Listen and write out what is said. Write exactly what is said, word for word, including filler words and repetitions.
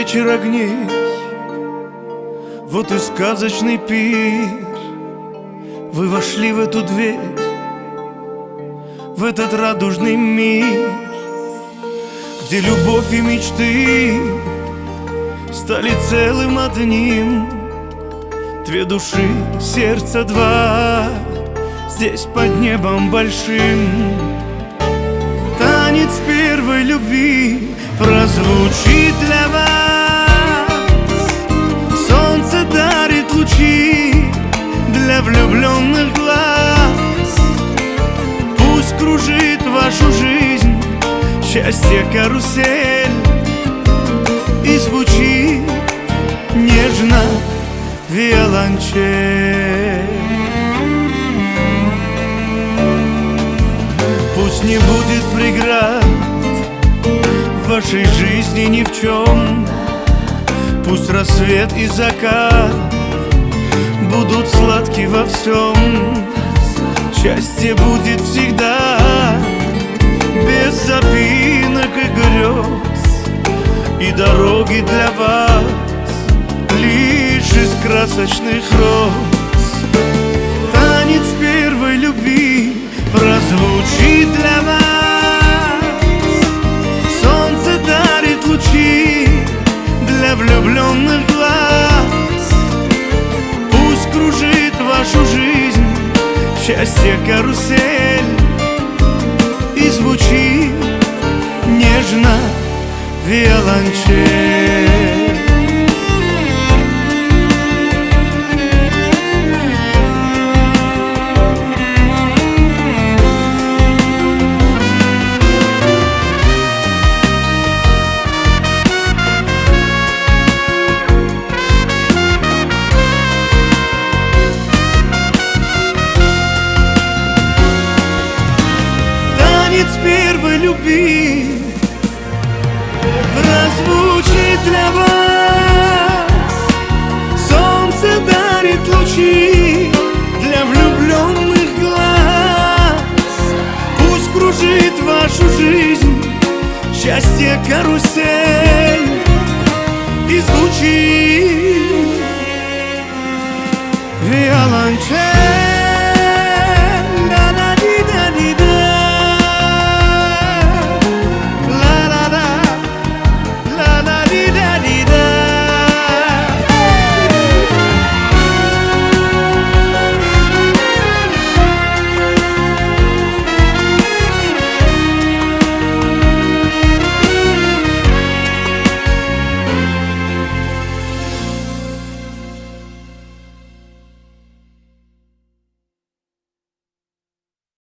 вечер огней, вот и сказочный пир. Вы вошли в эту дверь, в этот радужный мир, где любовь и мечты стали целым одним. Две души, сердца два, здесь под небом большим. Танец первой любви прозвучит для вас. Солнце дарит лучи для влюбленных глаз. Пусть кружит вашу жизнь счастье карусель, и звучит нежно виолончель. Пусть не будет преград в вашей жизни ни в чем. Пусть рассвет и закат будут сладки во всем. Счастье будет всегда без запинок и грез, и дороги для вас лишь из красочных роз. Танец первой любви прозвучит для вас. Солнце дарит лучи для влюбленных глаз. Пусть кружит вашу жизнь счастье карусель, и звучит нежно виолончель. Танец первой любви прозвучит для вас. Солнце дарит лучи для влюбленных глаз. Пусть кружит вашу жизнь счастье карусель, и звучит виолончель.